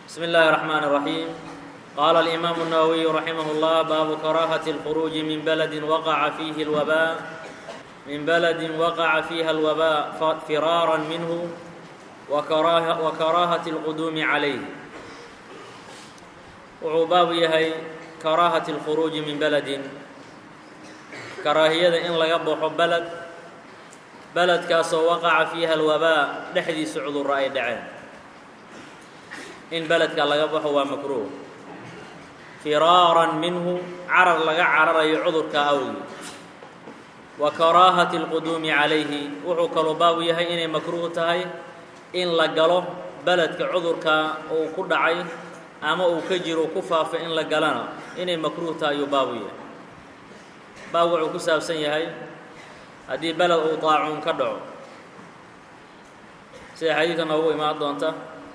بسم الله الرحمن الرحيم. قال الإمام النووي رحمه الله: باب كراهة الخروج من بلد وقع فيها الوباء فرارا منه وكراهة القدوم عليه. wuxuu baabu yahay karaahati الkhuruuji min beledin, karaahiyada in laga baxo beledkaasoo waqaca fiiha alwabaa dhexdiisa cudurro ay dhaceen. in beledka laga baxo waa makruuh, firaaran minhu carar laga cararayo cudurka awgi, wa karaahati اlquduumi calayhi. wuxuu kaloo baabu yahay inay makruuh tahay in la galo beledka cudurka uu ku dhacay ama uu ka jiro ku faafay in la galana inay makruuh tahay ayuu baabu yahay. baab wuxuu ku saabsan yahay haddii beled uu daacuun ka dhaco, sida xadiidka noogu imaan doonta.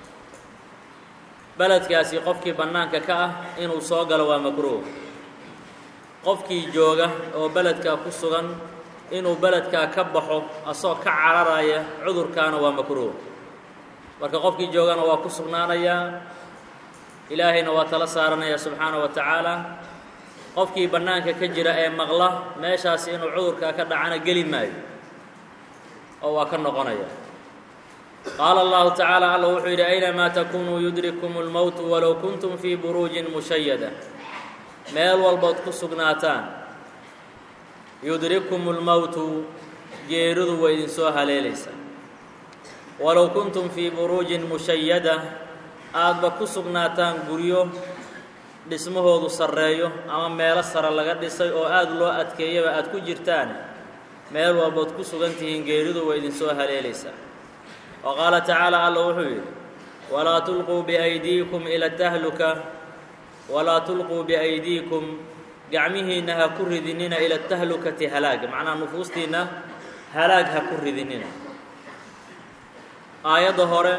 beledkaasi qofkii bannaanka ka ah inuu soo galo waa makruuh. qofkii jooga oo beledkaa ku sugan inuu beledkaa ka baxo asoo ka cararaya cudurkaana waa makruuh. marka qofkii joogana waa ku sugnaanayaa, ilaahayna waa tala saaranaya subxaana wa tacaala. qofkii bannaanka ka jira ee maqla meeshaasi inuu cudurkaa ka dhacana geli maayo oo waa ka noqonaya. qaala allahu tacaala, alla wuxuu yidhi: aynamaa takunuu yudrikkum اlmowtu walow kuntum fii buruujin mushayada. meel walbood ku sugnaataan, yudrikkum اlmowtu, geeridu waa idinsoo haleelaysaa. walow kuntum fii buruujin mushayada, aadba ku sugnaataan guryo dhismahoodu sarreeyo ama meelo sare laga dhisay oo aad loo adkeeyaba aad ku jirtaan, meel walbood ku sugan tihiin geeridu waa idinsoo haleelaysaa. wa qaala tacaala, alla wuxuu yidhi: walaa tulquu biaydiikum ila tahluka, walaa tulquu biaydiikum, gacmihiinna ha ku ridinina ila tahlukati halaag, macnaha nufuustiinna halaag ha ku ridinina. aayadda hore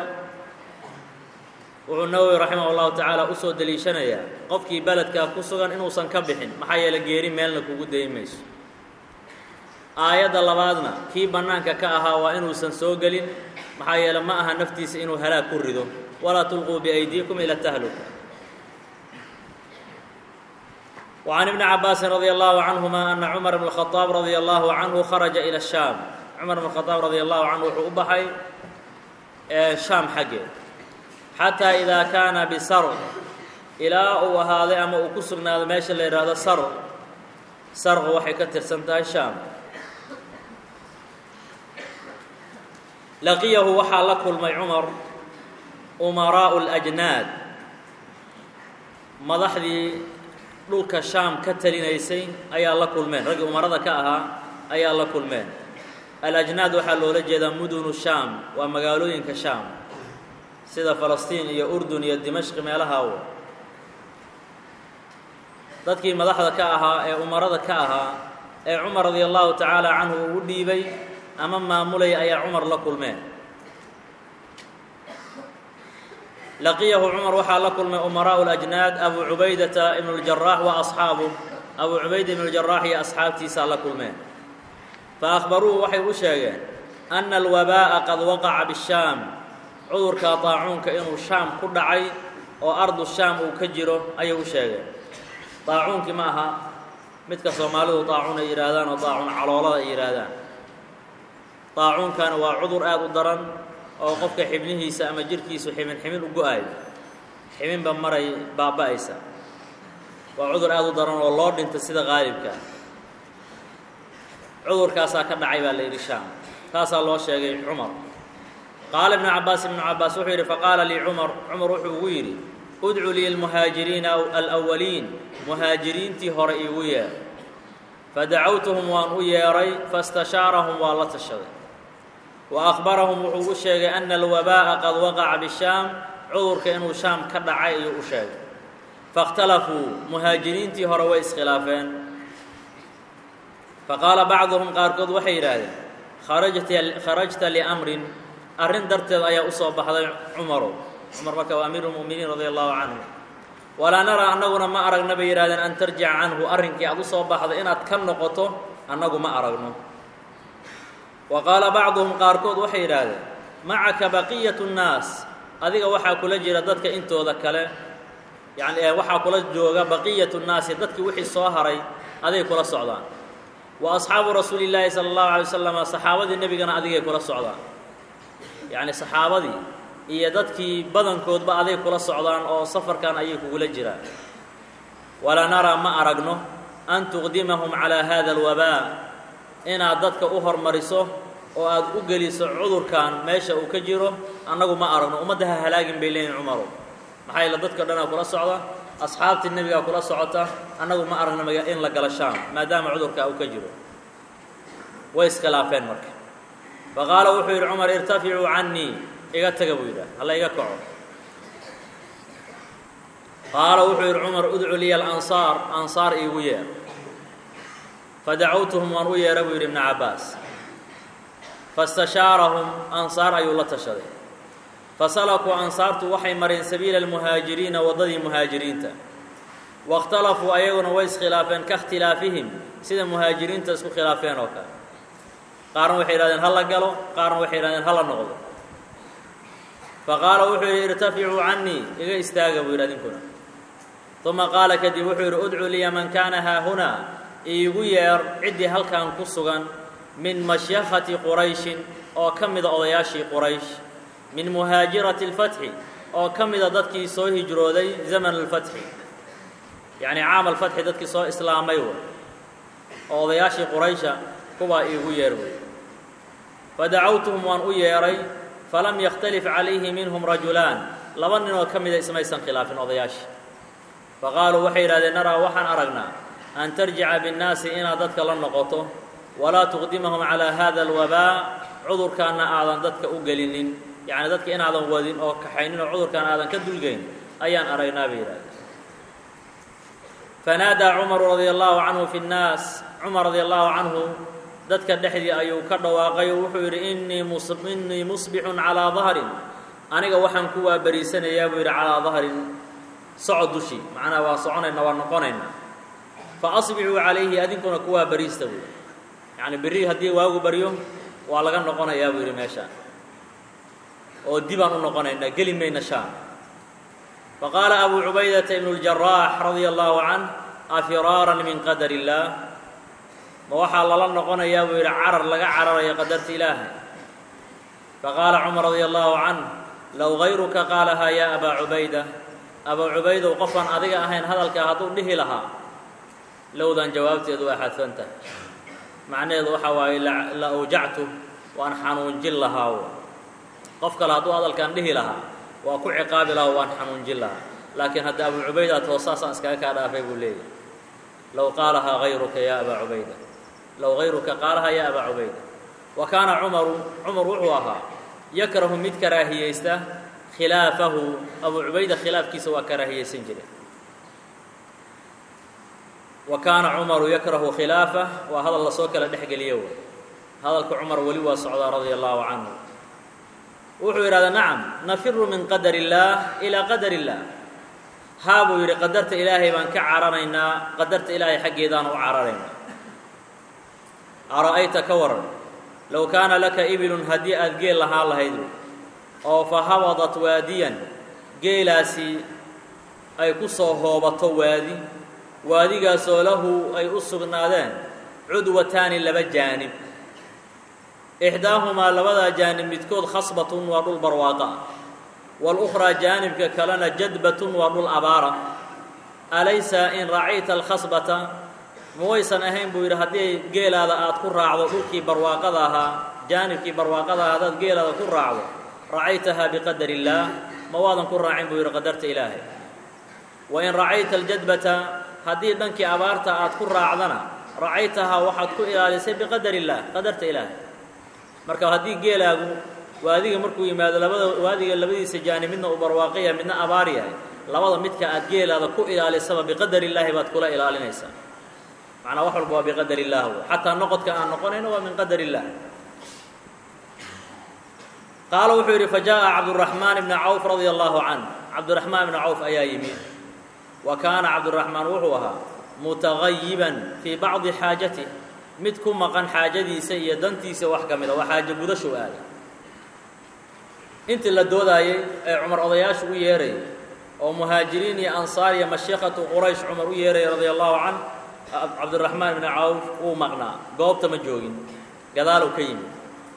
wuxuu nawowi raximah اllahu tacaala usoo deliishanayaa qofkii beledkaa ku sugan inuusan ka bixin, maxaa yeele geeri meelna kugu dayi mayso. aayadda labaadna kii bannaanka ka ahaa waa inuusan soo gelin, maxaa yeele ma aha naftiisa inuu halaag ku rido. walaa tulquu biaydiikum ila tahluka. وعن ابن عباس رضي الله عنهما أن عمر بن الخطاب رضي الله عنه خرج إلى الشام. cمر بن الخطاب رضي الله عنه wuxuu u baxay shaam xaggeed, xatىa إidaa kaana bisar, ilaa uu ahaaday ama uu ku sugnaado meesha la yidhaahdo sarq waxay ka tirsan tahay shaam. laqiyahu waxaa la kulmay cumar umaraaءu الأjnaad, madaxdii dhulka shaam ka talinaysay ayaa la kulmeen, raggii umarada ka ahaa ayaa la kulmeen. alajnaad waxaa loola jeedaa mudunu shaam, waa magaalooyinka shaam sida falastiin iyo urdun iyo dimashqi meelaha w. dadkii madaxda ka ahaa ee umarada ka ahaa ee cumar radia allahu tacaala canhu ugu dhiibay ama maamulaya ayaa cumar la kulmeen. laqiyahu cumar waxaa la kulmay umaraa'u lajnaad abu cubaydata ibnu اljaraax wa asxaabuh. abu cubayda ibnu اljaraax iyo asxaabtiisaa la kulmeen. faأkhbaruuhu waxay u sheegeen ana alwabaaءa qad waqaca bishaam, cudurka daacuunka inuu shaam ku dhacay oo ardu shaam uu ka jiro ayay u sheegeen. daacuunkii ma aha midka soomaalidu daacuun ay yidhaahdaan oo daacuun caloolada ay yidhaahdaan. daacuunkana waa cudur aad u daran oo qofka xibnihiisa ama jirhkiisu ximin u go-ayo, ximinba maray baaba'aysa. waa cudur aad u daran oo loo dhinta sida qaalibka. cudurkaasaa ka dhacay baa la yidhi shaam, taasaa loo sheegay cumar. qaala ibnu cabaas wuxuu yidhi: faqaala lii cumar wuxuu ugu yidhi: udcu lii almuhaajiriina alawaliin, muhaajiriintii hore iigu yeer. fadacawtuhum waan u yeedhay, faاstashaarahum waa la tashaday. wa akhbarahum wuxuu u sheegay ana alwabaaءa qad waqaca bishaam, cudurka inuu shaam ka dhacay ayuu u sheegay. faاkhtalafuu, muhaajiriintii hore way iskhilaafeen. faqaala bacduhum, qaarkood waxay yidhaahdeen: kharajta liamrin, arrin darteed ayaa u soo baxday cumarow. cumar marka waa amiiru lmu'miniin radia allahu canhu. walaa naraa, annaguna ma aragna bay yidhahdeen an tarjica canhu, arrinkii aad u soo baxday inaad ka noqoto annagu ma aragno. wa qaala bacduhum, qaarkood waxay yidhaahdeen: macaka baqiyatu nnaas, adiga waxaa kula jira dadka intooda kale yani waxaa kula jooga baqiyatu nnaasi dadkii wixii soo haray aday kula socdaan wa asxaabu rasuuli llaahi sala allahu alay wasalam saxaabadii nebigana adigay kula socdaan yacni saxaabadii iyo dadkii badankoodba aday kula socdaan oo safarkan ayay kugula jiraan walaa naraa ma aragno an tuqdimahum calaa hada alwabaa inaad dadka u hormariso oo aad u geliso cudurkan meesha uu ka jiro annagu ma aragno ummadda ha halaagin bay leeyihin cumaru maxaa yeele dadka dhanaa kula socda asxaabtii nebigaa kula socota annagu ma aragno in la gala shaam maadaama cudurkaa uu ka jiro way iskhilaafeen marka faqaala wuxuu yidhi cumar irtaficuu cannii iga taga buu yidhaah halla iga kaco qaala wuxuu yidhi cumar udcu liya alansaar ansaar iigu yeer fadacawtuhum waan u yeera buu yidhi ibna cabbaas fastashaarahum ansaar ayuu la tashaday fasalakuu ansaartu waxay mareen sabiila almuhaajiriina waddadii muhaajiriinta waاkhtalafuu ayaguna way iskhilaafeen ka ikhtilaafihim sida muhaajiriinta isku khilaafeen oo kale qaarna waxay yidhahdeen ha la galo qaarna waxay yidhahdeen ha la noqdo faqaala wuxuu yidhi irtaficuu cannii iga istaaga buu yidhi adinkuna uma qaala kadib wuxuu yidhi udcu liya man kaana haahunaa iigu yeer ciddii halkan ku sugan min mashyakati qurayshin oo ka mida odayaashii quraysh min muhaajirati اlfatxi oo ka mida dadkii soo hijrooday zaman alfatxi yacni caam alfatxi dadkii soo islaamay wey oo odayaashii quraysha kuwaa iigu yeer wey fadacawtuhum waan u yeeray falam yakhtalif calayhi minhum rajulaan laba ninoo ka mida ismaysan khilaafin odayaashii faqaaluu waxay yidhahdeen naraa waxaan aragnaa an tarjica binnaasi inaad dadka la noqoto walaa tuqdimahum calaa hada alwabaa cudurkaanna aadan dadka u gelinin yacni dadka inaadan wadin oo kaxaynin oo cudurkaan aadan ka dulgayn ayaan aragnaa bay yidhahdeen fanaadaa cumaru radia allahu canhu fi nnaas cumar radia allahu canhu dadka dhexdii ayuu ka dhawaaqay oo wuxuu yidhi innii musbixun calaa dahrin aniga waxaan ku waabariisanayaa buu yidhi calaa dahrin socod dushii macnaha waa soconayna waa noqonaynaa fa asbixuu calayhi adinkuna ku waabariista buu yidhi yacni berri haddii waagu baryo waa laga noqonayaa buu yidhi meeshaan oo dibaan u noqonaynaa geli mayna shaam faqaala abuu cubaydata ibnu اljaraax radia allahu canh afiraaran min qadar illaah ma waxaa lala noqonayaa buu yidhi carar laga cararayo qadarta ilaahay faqaala cumar radia allahu canh low gayruka qaalahaa yaa abaa cubayda abaa cubaydow qofaan adiga ahayn hadalkaa hadduu dhihi lahaa lowdan jawaabteedu waa xadfanta macnaheedu waxaa waaye la awjactu waan xanuunjin lahaa qof kale hadduu hadalkaan dhihi lahaa waa ku ciqaabi lahaa waan xanuunjin lahaa laakiin hadda abuu cubayda toosaasaan iskaga kaa dhaafay buu leeyahy low qaalahaa hayruka yaa abaa cubayda low hayruka qaalahaa yaa abaa cubayda wa kaana cumaru cumar wuxuu ahaa yakrahu mid karaahiyeysta khilaafahu abuu cubayda khilaafkiisa waa karaahiyeysan jire wa kaana cumaru yakrahu khilaafah waa hadal lasoo kala dhexgeliyo wey hadalka cumar weli waa socdaa radia allahu canhu wuxuu yidhahdaa nacam nafiru min qadar illaah ilaa qadar illaah haa buu yidhi qadarta ilaahay baan ka cararaynaa qadarta ilaahay xaggeedaan u cararaynaa ara'ayta ka waran low kaana laka ibilun haddii aad geel lahaan lahayd oo fa habadat waadiyan geelaasi ay ku soo hoobato waadigaasoo lahu ay u sugnaadeen cudwataani laba jaanib ixdaahumaa labadaa jaanib midkood khasbatun waa dhul barwaaqa ah walukhraa jaanibka kalena jadbatun waa dhul abaara alaysa in racayta alkhasbata ma waysan ahayn buu yidhi haddii geelaada aad ku raacdo dhulkii barwaaqada ahaa jaanibkii barwaaqada ahaa haddaad geelaada ku raacdo racaytahaa biqadar illaah ma waadan ku raacin buu yidhi qadarta ilaahay wa in racayta aljadbata haddii dhankii abaarta aad ku raacdana racaytahaa waxaad ku ilaalisay biqadar illaah qadarta ilaahay marka haddii geelaagu waadiga markuu yimaado waadiga labadiisa jaanib midna uu barwaaqaya midna abaar yahay labada midka aad geelaada ku ilaalisaba biqadar illaahi baad kula ilaalinaysaa macnaa wax walba waa biqadar illaah xataa noqodka aan noqonayno waa min qadar illaah qaala wuxuu yidhi fajaءa cabduraxmaan ibna cawf radia allahu canh cabdiraxmaan ibna cawf ayaa yimi wa kaana cabduraxmaan wuxuu ahaa mutagayiban fii bacdi xaajatih mid ku maqan xaajadiisa iyo dantiisa wax ka mid a waa xaajo gudashow aaday intii la doodayay ee cumar odayaashu u yeeray oo muhaajiriin iyo ansaar iyo mashiikhatu quraysh cumar u yeeray radiyallahu can cabdiraxmaan ibni cawf uu maqnaa goobta ma joogin gadaalow ka yimid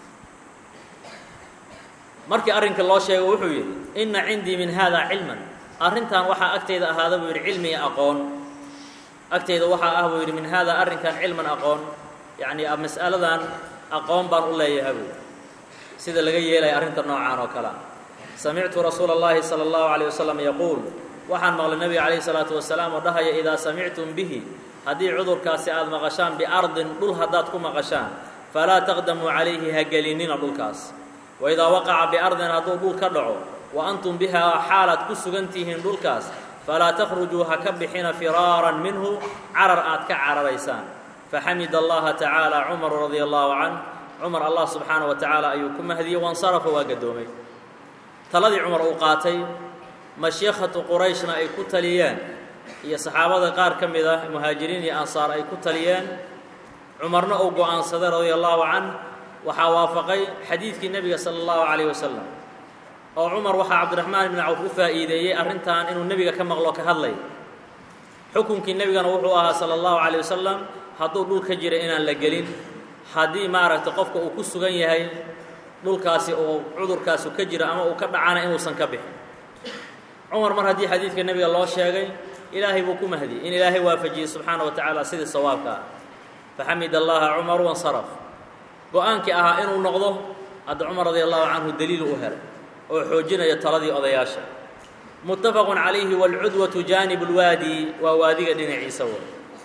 markii arrinka loo sheego wuxuu yidhi inna cindii min haadaa cilman arrintan waxaa agtayda ahaada buu yidhi cilmi iyo aqoon agtayda waxaa ah buu yidhi min haadaa arrinkan cilman aqoon yacni mas'aladan aqoon baan u leeyahay buu sida laga yeelaya arrinta noocaan oo kale samictu rasuula اllahi salى اllahu عalيه wasalam yaquul waxaan maqlay nebiga calayhi الsalaatu wasalaam oo dhahaya idaa samictum bihi haddii cudurkaasi aad maqashaan biardin dhul haddaad ku maqashaan falaa taqdamuu calayhi ha gelinina dhulkaas waidaa waqaca biardin hadduu dhul ka dhaco wa antum bihaa xaalaad ku sugan tihiin dhulkaas falaa takhrujuu ha ka bixina firaaran minhu carar aad ka cararaysaan faxamida allaha tacaala cumaru radia allahu canh cumar allah subxaanaه wa tacaala ayuu ku mahdiyey wansarafa waa gadoomay taladii cumar uu qaatay mashiikhatu qurayshna ay ku taliyeen iyo saxaabada qaar ka mid ah muhaajiriin iyo ansaar ay ku taliyeen cumarna uu go'aansaday radia allahu canh waxaa waafaqay xadiidkii nebiga sala allahu calayh wasalam oo cumar waxaa cabdiraxmaan ibni cawf u faa'iideeyey arrintan inuu nebiga ka maqlo ka hadlay xukunkii nebigana wuxuu ahaa sala allahu calayh wasalam hadduu dhul ka jira inaan la gelin haddii maaragtay qofka uu ku sugan yahay dhulkaasi oo cudurkaasu ka jira ama uu ka dhacana inuusan ka bixin cumar mar haddii xadiidka nebiga loo sheegay ilaahay buu ku mahdiyey in ilaahay waafajiyey subxaana wa tacaala sidii sawaabka ah faxamid allaha cumaru wansaraf go-aankii ahaa inuu noqdo hadda cumar radia allahu canhu daliil u helay oo xoojinaya taladii odayaasha muttafaqun calayhi waalcudwatu jaanib lwaadi waa waadiga dhinaciisa way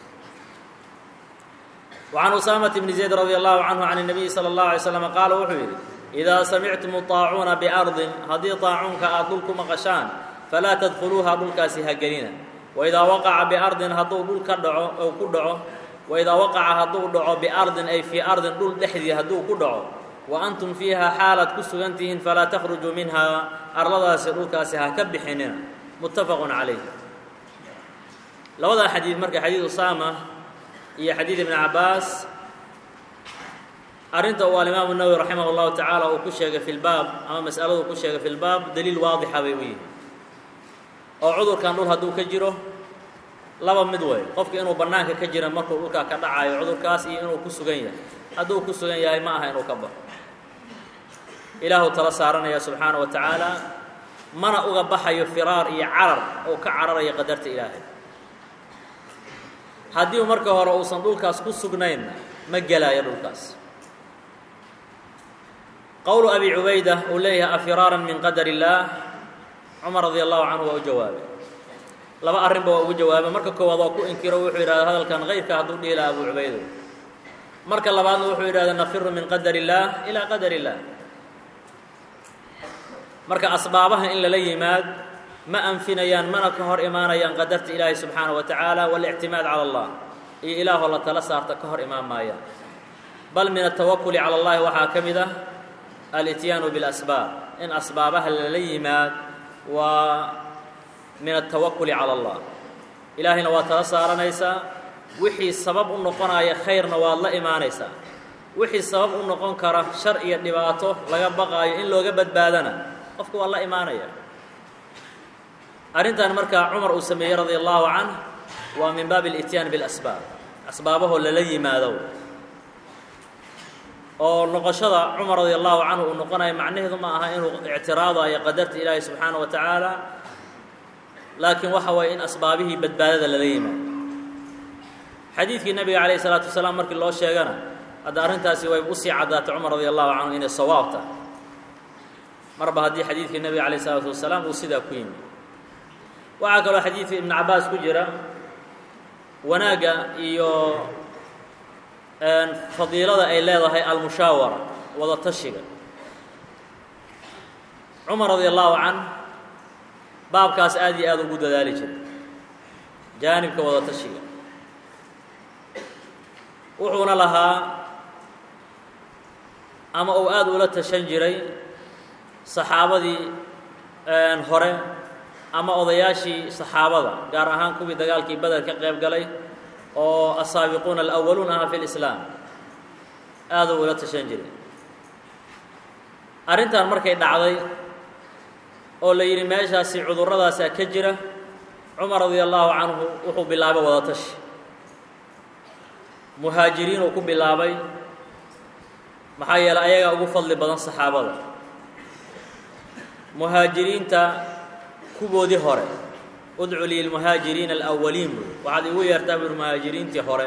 وعن أسامة بن زيد رضي الله عنه عن النبي صلى الله عليه وسلم قال wuxuu yidhi إذا سمعتم الطاacuuna بأرض haddii طaacuunka aad dhul ku maqashaan falaa تدخلوuha dhulkaasi ha gelina وإidaa waqaca بأرضin hadduu dhul ka dhaco ou ku dhaco وإidaa waqaca hadduu dhaco بأرضin ay fii أرضin dhul dhexdii hadduu ku dhaco وأntum فيiha xaalaad ku sugan tihiin falaa تkرجuu minhaa arladaasi dhulkaasi ha ka bixinina متafق عalayh labadaa xadiid marka xadiid usaama iyo xadiid ibn cabaas arrinta uu alimaamu nawowi raximah اllahu tacaala uu ku sheegay fi lbaab ama mas'aladu ku sheegay fi lbaab daliil waadixa bay u yihin oo cudurkan dhul hadduu ka jiro laba mid way qofka inuu bannaanka ka jira markuu dhulkaa ka dhacayo cudurkaas iyo inuu ku sugan yahay hadduu ku sugan yahay ma aha inuu ka baxo ilaahuu tala saaranaya subxaana wa tacaala mana uga baxayo firaar iyo carar oo ka cararaya qadarta ilaahay haddii marka hore uusan dhulkaas ku sugnaynna ma gelaayo dhulkaas qowlu abi cubayda uu leeyahay afiraaran min qadar illaah cumar radia allahu canhu waa u jawaabay laba arrinba waa ugu jawaabay marka koowaad waa ku inkiro wuxuu yidhahda hadalkan kayrka hadduu dhihi laha abu cubaydo marka labaadna wuxuu yidhahda nafiru min qadar illaah ilaa qadar illaah marka asbaabaha in lala yimaad ma anfinayaan mana ka hor imaanayaan qadarta ilaahi subxaanaه wa tacaala waاlictimaad calى اllah iyo ilaahoo la tala saarta ka hor imaan maayaan bal min atawakuli calى اllahi waxaa ka mid ah alityaanu biاlasbaab in asbaabaha lala yimaad waa min atawakuli calى اllah ilaahayna waa tala saaranaysaa wixii sabab u noqonaya khayrna waad la imaanaysaa wixii sabab u noqon kara shar iyo dhibaato laga baqaayo in looga badbaadana qofku waa la imaanaya arrintan markaa cumar uu sameeyey radia allahu canh waa min baabi اlityaan biاlasbaab asbaabahoo lala yimaado oo noqoshada cumar radia allahu canhu uu noqonayo macnaheedu ma aha inuu ictiraadayo qadarta ilaahi subxaanaه wa tacaala laakiin waxa waye in asbaabihii badbaadada lala yimaado xadiidkii nabiga calayh الsalaatu wasalaam markii loo sheegana hadda arrintaasi way usii caddaatay cumar radia allahu canhu inay sawaab tahay marba haddii xadiidkii nabiga calayh الsalaatu wasalaam uu sidaa ku yimi waxaa kaloo xadiidka ibn cabaas ku jira wanaagga iyo fadiilada ay leedahay almushaawara wada tashiga cumar radia allahu canh baabkaas aad iyo aad ugu dadaali jiray jaanibka wada tashiga wuxuuna lahaa ama uu aad ula tashan jiray saxaabadii hore ama odayaashii saxaabada gaar ahaan kuwii dagaalkii beder ka qayb galay oo asaabiquuna alawaluun ahaa fi lislaam aaduu ula tashan jiray arrintan markay dhacday oo la yidhi meeshaasi cudurradaasaa ka jira cumar radia allaahu canhu wuxuu bilaabay wadatashi muhaajiriin uu ku bilaabay maxaa yeelay ayagaa ugu fadli badan saxaabada muhaajiriinta kuwoodii hore udcu lilmuhaajiriina alawaliin buy waxaad igu yeertaa buuri muhaajiriintii hore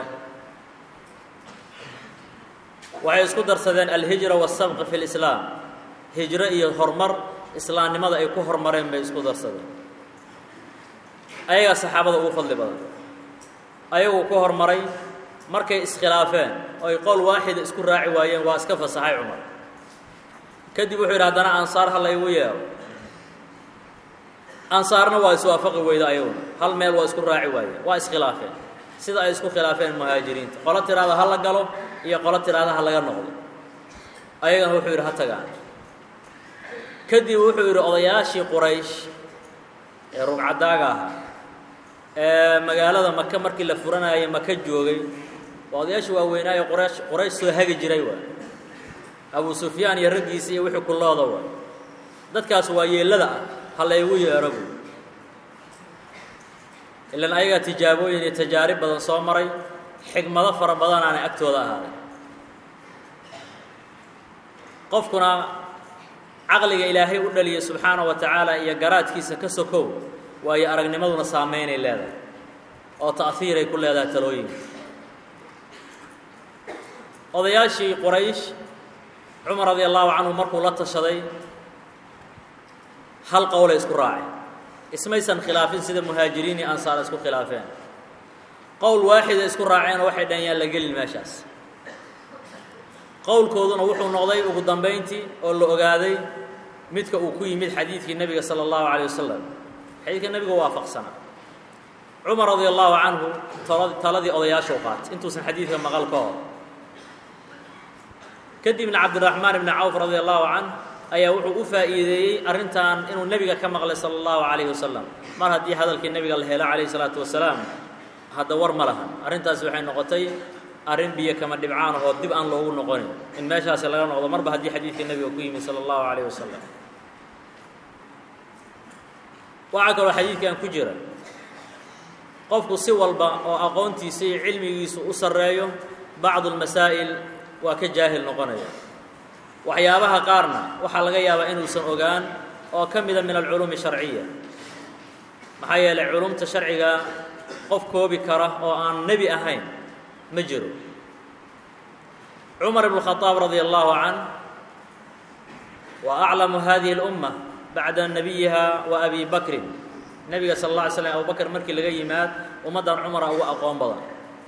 waxay isku darsadeen alhijra waasabqi fi lislaam hijro iyo horumar islaamnimada ay ku hormareen bay isku darsadeen ayagaa saxaabada ugu fadli badan ayaguu ku hormaray markay iskhilaafeen oo ay qowl waaxida isku raaci waayeen waa iska fasaxay cumar kadib wuxuu yidhi haddana ansaar ha laygu yeero ansaarna waa iswaafaqi weyda ayaguna hal meel waa isku raaci waayeen waa iskhilaafeen sida ay isku khilaafeen muhaajiriinta qolo tiraada ha la galo iyo qolo tiraada ha laga noqdo ayagana wuxuu yidhi ha tagaan kadib wuxuu yidhi odayaashii quraysh ee rugcadaaga ahaa ee magaalada maka markii la furanayay maka joogay waa odayaashii waaweynaayo quraysh soo hagi jiray waay abu sufyaan iyo raggiisa iyo wixii kulooda waay dadkaas waa yeellada ah ha laygu yeero buy ilan ayagaa tijaabooyin iyo tajaarib badan soo maray xigmado fara badan aanay agtooda ahaaday qofkuna caqliga ilaahay u dhaliyay subxaanahu wa tacaala iyo garaadkiisa ka sokow waayo aragnimaduna saameynay leedahay oo ta'hiiray ku leedahay talooyinka odayaashii quraysh cumar radia allahu canhu markuu la tashaday hal qowlay isku raaceen ismaysan khilaafin sida muhaajiriin iyo ansaar isku khilaafeen qowl waaxida isku raaceenoo waxay dhahan yaan la gelin meeshaas qowlkooduna wuxuu noqday ugu dambayntii oo la ogaaday midka uu ku yimid xadiidkii nebiga sala allahu calayh wasalam xadiidka nebiga waafaqsana cumar radia allahu canhu taladii odayaashuu qaatay intuusan xadiidka maqal ka hor kadibna cabdiraxmaan ibni cawf radia allahu canh ayaa wuxuu u faa'iideeyey arrintan inuu nebiga ka maqlay sala allahu calayhi wasalam mar haddii hadalkii nebiga la helo calayhi salaatu wasalaam hadda war ma lahan arrintaasi waxay noqotay arrin biyo kama dhibcaan oo dib aan loogu noqonin in meeshaasi laga noqdo marba haddii xadiidkii nebiga ku yimid sala allahu calayhi wasalam waxaa kaloo xadiidkan ku jira qofku si walba oo aqoontiisa iyo cilmigiisu u sarreeyo bacdu almasaa'il waa ka jaahil noqonaya waxyaabaha qaarna waxaa laga yaabaa inuusan ogaan oo ka mida min alculuumi sharciya maxaa yeelay culumta sharciga qof koobi kara oo aan nebi ahayn ma jiro cumar ibn khadaab radia allahu canh wa aclamu hadihi اlumma bacda nabiyiha wa abi bakrin nebiga sala اlla alay slam abu bakr markii laga yimaad ummaddan cumara uga aqoon badan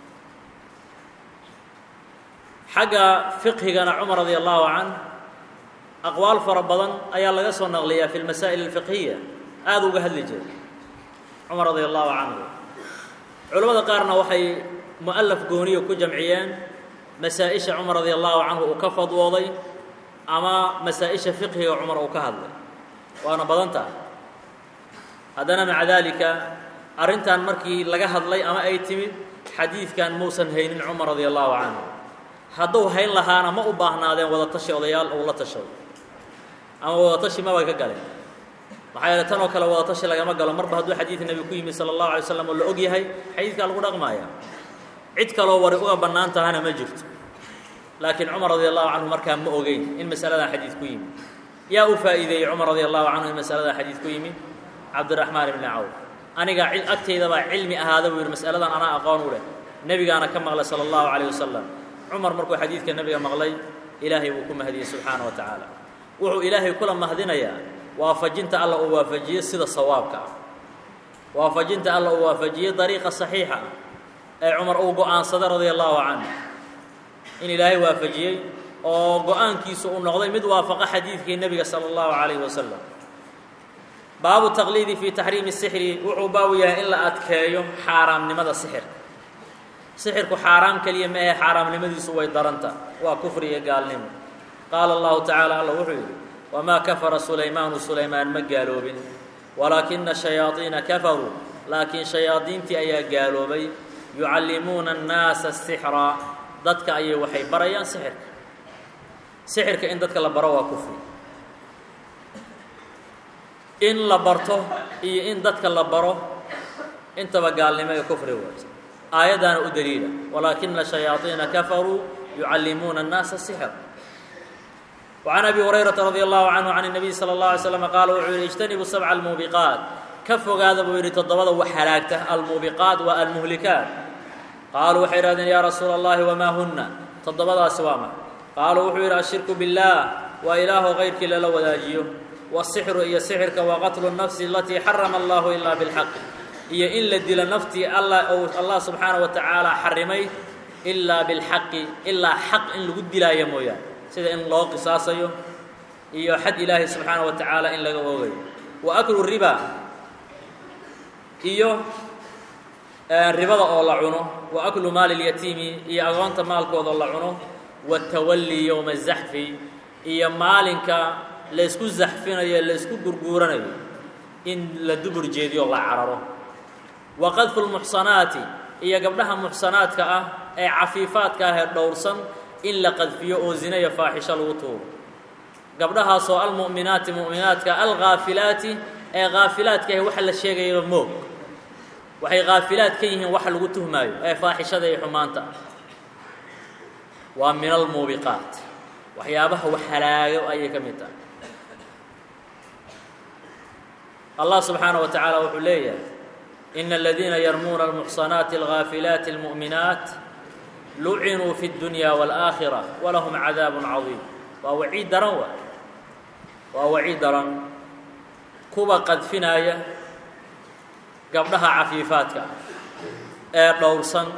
xagga fiqhigana cumar radia allahu canh aqwaal fara badan ayaa laga soo naqliyaa fi lmasaa'il alfiqhiya aada uga hadli jiray cumar radia allahu canhu culamada qaarna waxay mu'alaf gooniyo ku jamciyeen masaa-isha cumar radia allahu canhu uu ka fadwooday ama masaa-isha fiqhiga cumar uu ka hadlay waana badan tahay haddana maca daalika arrintan markii laga hadlay ama ay timid xadiidkan muusan haynin cumar radia allahu canhu hadduu hayn lahaana ma u baahnaadeen wadatashi odayaal uu la tashaday ama wadatashi mabay ka galeen maxaa yeele tan oo kale wadatashi lagama galo marba hadduu xadiid nebi ku yimid sala allahu alay slam oo la og yahay xadiidkaa lagu dhaqmaaya cid kaloo wari uga bannaan tahana ma jirto laakiin cumar radia allahu canhu markaa ma ogeyn in masaladan xadiid ku yimid yaa u faa'iideeyey cumar radia allahu canhu in masaladan xadiid ku yimid cabdiraxmaan ibni cawf anigaa agtaydabaa cilmi ahaada buu yidhi masaladan anaa aqoon u leh nebigaana ka maqlay sala allahu calayh wasalam cumar markuu xadiidka nebiga maqlay ilaahay wuu ku mahdiyey subxaana wa tacaala wuxuu ilaahay kula mahdinayaa waafajinta alla uu waafajiye sida sawaabka ah waafajinta alla uu waafajiye dariiqa saxiixa ah ee cumar uu go-aansaday radia allahu canhu in ilaahay waafajiyey oo go-aankiisu uu noqday mid waafaqa xadiidkii nebiga sala allahu calayhi wasalam baabu taqliidi fii taxriimi sixri wuxuu baabu yahay in la adkeeyo xaaraamnimada sixirka sixirku xaaraam keliya ma ahe xaaraamnimadiisu way daranta waa kufri iyo gaalnimo qaala allahu tacaala alla wuxuu yidhi wamaa kafara sulaymaanu sulaymaan ma gaaloobin walaakina shayaadiina kafaruu laakiin shayaadiintii ayaa gaaloobay yucallimuuna annaasa sixra dadka ayay waxay barayaan sixirka in dadka la baro waa kufri in la barto iyo in dadka la baro intaba gaalnimo iyo kufri weey aayadana u daliila walaakina shayaatiina kafaruu yucallimuuna الnaasa الsixr وعن أبي هريرة رضي الله عنه عن النبي صلى الله عليه وسلم قال وحuu اجتنبوا السبع الموبقات ka fogaada buu yidhi toddobada wax halaagta almuubiqaat wa almuhlikaat qaaluu waxay idhahdeen yaa rasuula allahi wamaa hunna toddobadaasi waa ma qaaluu wuxuu yidhi ashirku biاllaah waa ilaaho kayrkii lala wadaajiyo wasixru iyo sixirka wa qatlu الnafsi alatii xarama allahu ilaa bilxaqi iyo in la dilo naftii allah subxaanaه wa tacaala xarimay ilaa bilxaqi ilaa xaq in lagu dilaayo mooyaane sida in loo qisaasayo iyo xad ilaahay subxaanaه wa tacaala in laga oogayo wa aklu riba iyo ribada oo la cuno wa aklu maali اlyatiimi iyo agoonta maalkooda la cuno watawalli yowma الzaxfi iyo maalinka laysku zaxfinayo laysku gurguuranayo in la dubur jeediyo la cararo wa qadfu اlmuxsanaati iyo gabdhaha muxsanaadka ah ee cafiifaadka ah ee dhowrsan in la qadfiyo oo zina iyo faaxisho lagu tuuro gabdhahaasoo almu'minaati mu'minaadka alghaafilaati ee khaafilaadka ah waxa la sheegayaba moog waxay khaafilaad ka yihiin waxa lagu tuhmaayo ee faaxishada iyo xumaanta waa min almuubiqaat waxyaabaha wax halaago ayay ka mid tahay allah subxaanaه wa tacaala wuxuu leeyahay ina aladiina yarmuuna almuxsanaati alghaafilaati almu'minaat lucinuu fi اdunya wاlآakhira walahum cadaab cadiim waa waciid daran waa waciid daran kuwa qadfinaya gabdhaha cafiifaadka ee dhowrsan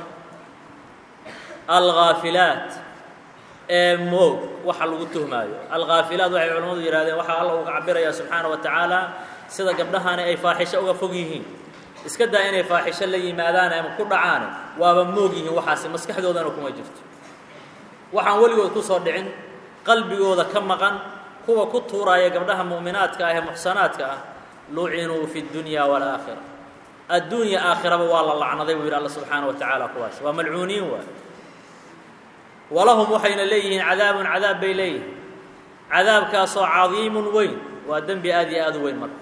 alghaafilaat ee moog waxa lagu tuhmaayo alghaafilaat waxay culimmadu yidhahdeen waxaa alla uga cabirayaa subxaanaه wa tacaala sida gabdhahaani ay faaxisho uga fog yihiin iska daa inay faaxisho la yimaadaan ama ku dhacaane waaba moog yihiin waxaasi maskaxdoodana kuma jirto waxaan weligood ku soo dhicin qalbigooda ka maqan kuwa ku tuuraya gabdhaha mu'minaadka ah ee muxsanaadka ah lucinuu fi اdunya wاlآakhira adduunya aakhiraba waa la lacnaday buu yidhi alla subxaanaه wa tacaala kuwaas waa malcuuniin waay walahum waxayna leeyihiin cadaabun cadaab bay leeyihiin cadaabkaasoo cadiimun weyn waa dembi aad iyo aad u weyn marka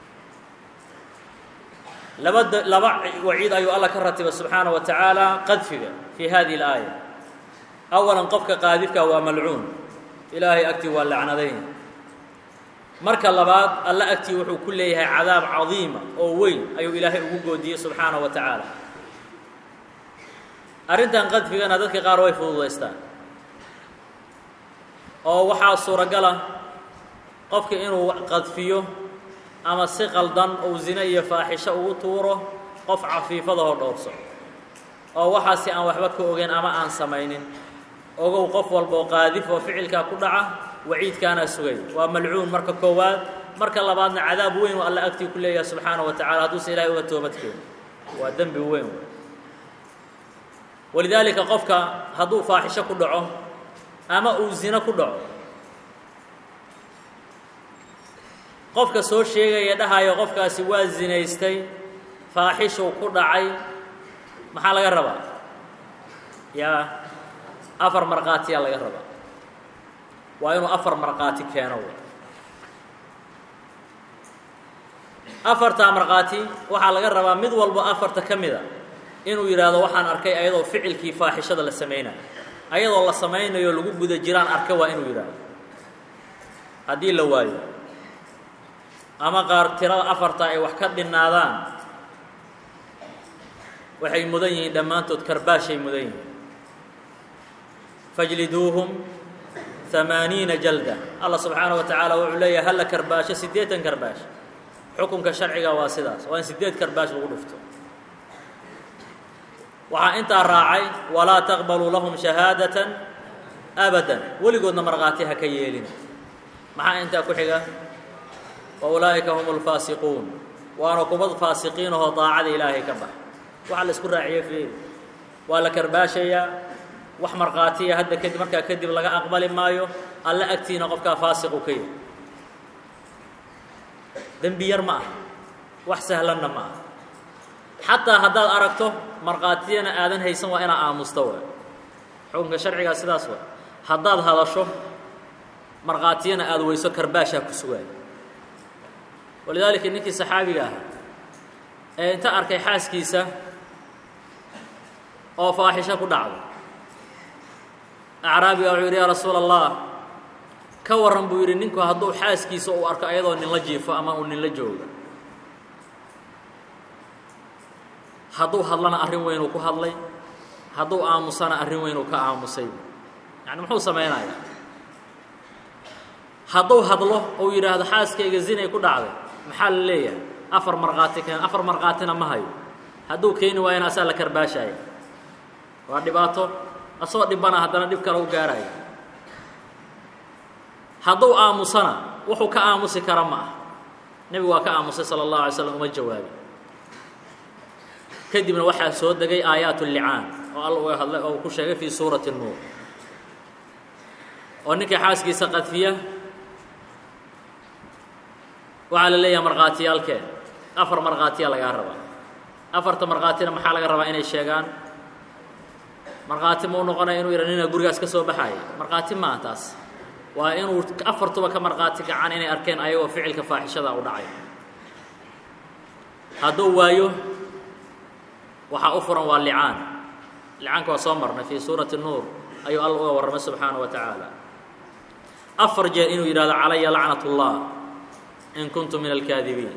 laba waciid ayuu alla ka ratiba subxaanaه wa tacaala qadfiga fii hadihi اlaaya awalan qofka qaadifka waa malcuun ilaahay agtii waa lacnadayn marka labaad alla agtii wuxuu ku leeyahay cadaab cadiima oo weyn ayuu ilaahay ugu goodiyey subxaanaه wa tacaala arrintan qadfigana dadka qaar way fududaystaan oo waxaa suuragala qofka inuu qadfiyo ama si qaldan ou zine iyo faaxisho ugu tuuro qof cafiifadahoo dhowrso oo waxaasi aan waxba ka ogeyn ama aan samaynin ogow qof walboo qaadif oo ficilkaa ku dhaca waciidkaanaa sugay waa malcuun marka koowaad marka labaadna cadaab weyn oo alla agtii ku leeyahay subxaanaه wa tacala hadduusa ilahay uga toobadkeeno waa dembi weyn walidaalika qofka hadduu faaxisho ku dhaco ama uu zino ku dhaco qofka soo sheegaya dhahayo qofkaasi waa zinaystay faaxishuu ku dhacay maxaa laga rabaa yaa 4 markhaatiyaa laga rabaa waa inuu 4 markhaati keeno afartaa markhaati waxaa laga rabaa mid walba 4ta ka mida inuu yidhaahdo waxaan arkay ayadoo ficilkii faaxishada la samaynayo ayadoo la samaynayo lagu guda jiraan arka waa inuu yidhaahdo haddii la waayo ama qaar tirada 4ta ay wax ka dhinnaadaan waxay mudan yihiin dhammaantood karbaashay mudan yihiin fajliduuhum 80 jalda allah subxaanaه wa tacaala wuxuu leeyahay halla karbaasho 80 karbaash xukunka sharciga waa sidaas waa in 8 karbaash lagu dhufto waxaa intaa raacay walaa taqbaluu lahum shahaadatan abadan weligoodna markhaati ha ka yeelin maxaa intaa ku xiga wa ulaa'ika hum اlfaasiquun waana kubad faasiqiin ahoo daacada ilaahay ka bax waxa la isku raaciye fiiri waa la karbaashayaa wax markhaatiya hadda kadib markaa kadib laga aqbali maayo alla agtiina qofkaa faasiqu ka yahay dembi yar ma ah wax sahlanna ma ah xataa haddaad aragto markhaatiyana aadan haysan waa inaa aamusta waay xukunka sharcigaa sidaas waay haddaad hadasho markhaatiyana aada weyso karbaashaa ku sugaaya walidaalika ninkii saxaabiga ah ee inta arkay xaaskiisa oo faaxisho ku dhacday acraabiga wuxuu yidhi yaa rasuula allah ka warran buu yidhi ninku hadduu xaaskiisa uu arko ayadoo nin la jiifo ama uu nin la joogo hadduu hadlana arrin weyn uu ku hadlay hadduu aamusana arrin weyn uu ka aamusay yacni muxuu samaynayaa hadduu hadlo ou yidhaahdo xaaskayga zinay ku dhacday maxaa la leeyahay afar markhaati keen afar markhaatina ma hayo hadduu keeni waayana asaa la karbaashaya waa dhibaato asoo dhibana haddana dhib kale u gaaraya hadduu aamusana wuxuu ka aamusi kara ma ah nebigu waa ka aamusay sala allahu alay slam uma jawaabi kadibna waxaa soo degay aayaat ullicaan oo alla uga hadlay oo uu ku sheegay fii suurati nuur oo ninkii xaaskiisa qadfiya waxaa la leeyahay markhaatiyaalkeen afar markhaatiya lagaa rabaa afarta markhaatina maxaa laga rabaa inay sheegaan markhaati ma u noqonaya inuu yidha nina gurigaas ka soo baxaya markhaati maaha taas waa inuu afartuba ka markhaati kacaan inay arkeen ayagoo ficilka faaxishada u dhacay hadduu waayo waxaa u furan waa licaan licaanka waa soo marnay fii suurati nuur ayuu alla uga warramay subxaanahu wa tacaala afar jeer inuu yidhahdo calaya lacnat ullah in kuntu min alkaadibiin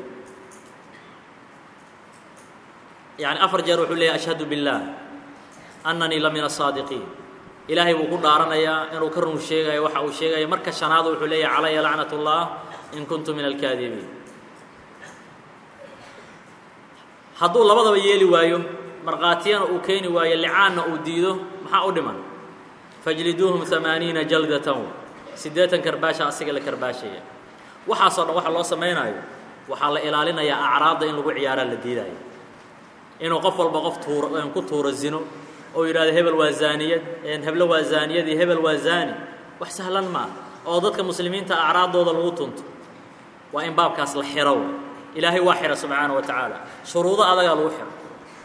yani afar jeer wuxuu leeyahy ashhadu biاllah annanii la min asaadiqiin ilaahay buu ku dhaaranayaa inuu ka run sheegayo waxa uu sheegaya marka shanaad wuxuu leeyahay calaya lacnat ullah in kuntu min alkaadibiin hadduu labadaba yeeli waayo markhaatiyana uu keeni waayo licaanna uu diido maxaa u dhiman fajliduuhum 80 jaldatan 80 karbaasha asiga la karbaashaya waxaasoo dhan waxa loo samaynayo waxaa la ilaalinayaa acraadda in lagu ciyaaraa la diidayo inuu qof walba qof ku tuuro zino oo yidhahdo hebel waa zaaniyad heblo waa zaaniyad iyo hebel waa zaani wax sahlan ma oo dadka muslimiinta acraaddooda lagu tunto waa in baabkaas la xiro ilaahay waa xira subxaanahu wa tacaala shuruudo adagaa lagu xiro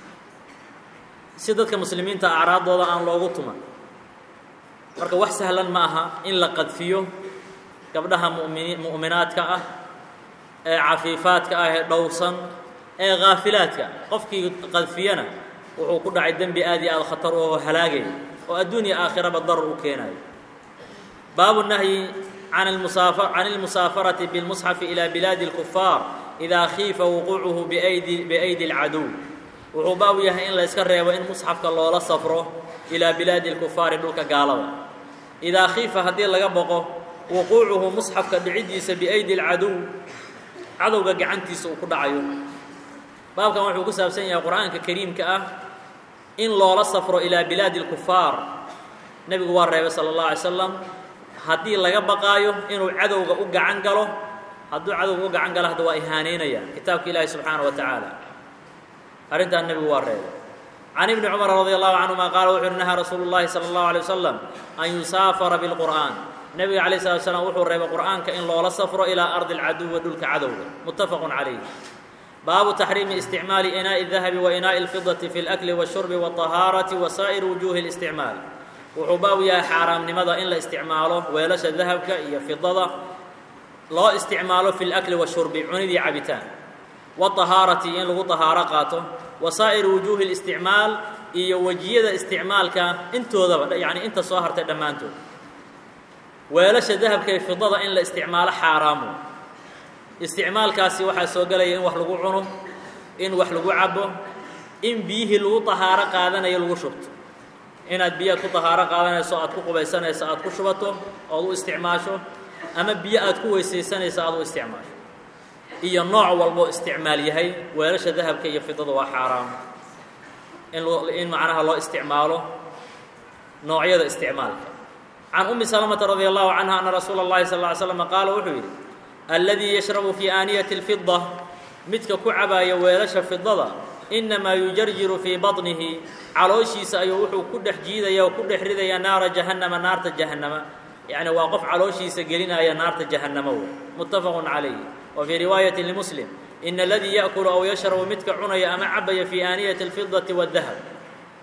si dadka muslimiinta acraaddooda aan loogu tuman marka wax sahlan ma aha in la qadfiyo gabdhaha mu'minaadka ah ee cafiifaadka ah ee dhowrsan ee khaafilaadka qofkii qadfiyana wuxuu ku dhacay dembi aad iyo aad khatar oo halaagay oo adduunya aakhiraba darar u keenayo baabu nahyi can almusaafarati bilmusxafi ilaa bilaadi اlkufaar idaa khiifa wuquucuhu biaydi اlcaduw wuxuu baabu yahay in la yska reebo in musxafka loola safro ilaa bilaadi اlkufaari dhulka gaalada idaa khiifa haddii laga boqo wuquucuhu musxafka dhiciddiisa biaydi اlcaduw cadowga gacantiisa uu ku dhacayo baabkan wuxuu ku saabsan yahay qur'aanka kariimka ah in loola safro ilaa bilaadi اlkufaar nebigu waa reebay sala اllahu alay slam haddii laga baqaayo inuu cadowga u gacan galo hadduu cadowga u gacan galo hadda waa ihaaneynaya kitaabka ilaahi subxaanaه wa tacaala arrintaan nebigu waa reebay can ibni cumar radi allahu canهuma qaala wuxu uhi nahaa rasuulu اllahi salى اllahu alيه wasalam an yusaafara biاlqur'an nebiga alayه الslat slam wuxuu reebay qur'aanka in loola safro ilaa ardi اlcaduwi dhulka cadowga muttafaqu calayh baabu taxriimi isticmaali inaaءi الdahabi wa inaaءi اlfidati fi اlأkli wالshurbi wالطahaarati wa saa'iri wujuuhi اlisticmaal wuxuu baabu yahay xaaraamnimada in la isticmaalo weelasha dahabka iyo fidada loo isticmaalo fi اlأkli wالshurbi cunidii cabitaan wالطahaarati in lagu طahaaro qaato wa saa'iri wujuuhi اlisticmaal iyo wejiyada isticmaalka intoodaba yacni inta soo hartay dhammaantood weelasha dahabka iyo fidada in la isticmaalo xaaraamu isticmaalkaasi waxaa soo gelaya in wax lagu cuno in wax lagu cabo in biyihii lagu طahaaro qaadanayo lagu shubto inaad biyaad ku طahaaro qaadanayso aad ku qubaysanayso aad ku shubato ood u isticmaasho ama biyo aad ku weysaysanayso aad u isticmaasho iyo nooc walbo isticmaal yahay weelasha dahabka iyo fidada waa xaaraam in macnaha loo isticmaalo noocyada isticmaalka can umi salamata radi allahu canha ana rasuula اllahi sal ly slam qaala wuxuu yidhi alladii yashrabu fii aaniyati اlfida midka ku cabaaya weelasha fidada inamaa yujarjiru fii baطnihi calooshiisa ayuu wuxuu ku dhex jiidaya oo ku dhex ridaya naara jahannama naarta jahannama yacni waa qof calooshiisa gelinaya naarta jahannamo wey muttafaqu calayh wa fii riwaayati limuslim ina aladii yaأkulu aw yashrabu midka cunaya ama cabaya fii aaniyati اlfidati wاdahab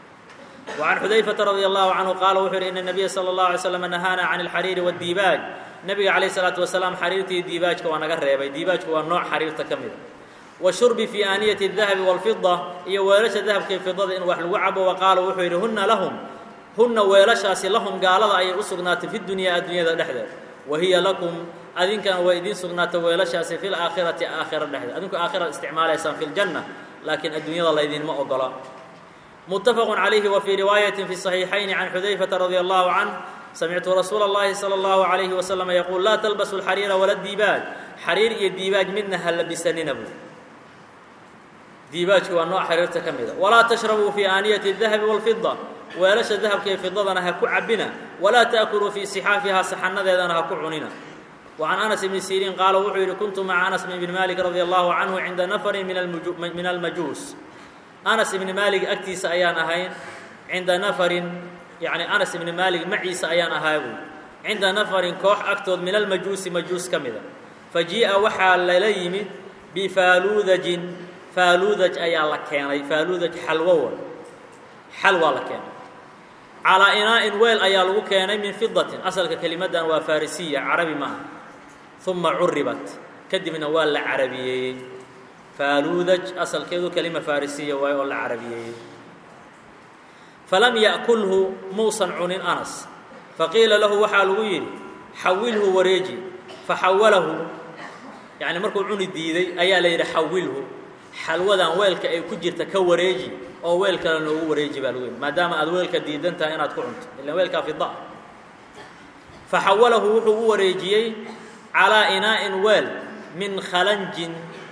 وعن xudayfةa radي الlaه canهu qaala wuxuu yhi in النabiya slى الlaه عalيه slam nahaana can اlxariiri wالdiibaaj nabiga calayhi salaatu wasalaam xariirtii diibaajka waa naga reebay diibaajku waa nooc xariirta ka mid a washurbi fii aaniyati الdahabi wاlfida iyo weelasha dahabka iyo fidada in wax lagu cabo waqaala wuxuu yidhi hunna weelashaasi lahum gaalada ayay u sugnaatay fi dunyaa adduunyada dhexdeed wahiya lakum adinkana waa idiin sugnaatay weelashaasi fi laakhirati aakhira dhexdeed adinku aakhirad isticmaalaysaan fi ljanna laakiin adduunyada laydinma ogola متفق عليه وفي رواية في الصحيحين عن حذيفة رضي الله عنه سمعت رسول الله صلى الله عليه وسلم يقول لا تلبسوا الحرير ولا الديباج حرير iyo diibaaj midna ha labisanina buu diibaajku waa nooc xariirta ka mid a walaa tashrabuu fii aaniyati الdahabi wاlfida weelasha dahabka iyo fidadana ha ku cabina walaa ta'kuluu fii sixaafihaa saxanadeedana ha ku cunina وعن أنس بن سيرين قال wuxuu yidhi كنت مع أنس بن مالك رضي الله عنه عند نفر من المجوس أنس بن مالك أgtiisa ayaan ahayn cinda nafarin yani أنس بن مالك maciisa ayaan ahaabu cinda nafarin koox agtood min almajuusi majuus ka mida fajii'a waxaa lala yimid bifaaluudajin faaluudaj ayaa la keenay faaluudaj xalwaa la keenay calaa inaa'in weel ayaa lagu keenay min fidatin asalka kelimadan waa farisiya carabi maaha uma curibat kadibna waa la carabiyeeyey faaluudaj asalkeedu kelima farisiya waayo oo la carabiyeeyey falam ya'kulhu muusan cunin anas faqiila lahu waxaa lagu yidhi xawilhu wareeji faxawalahu yani markuu cuni diiday ayaa la yidhi xawilhu xalwadan weelka ay ku jirta ka wareeji oo weel kale noogu wareeji baa lagu yidhi maadaama aad weelka diidan tahay inaad ku cunto ilan weelkaa fida faxawalahu wuxuu u wareejiyey calaa inaa'in weel min khalanjin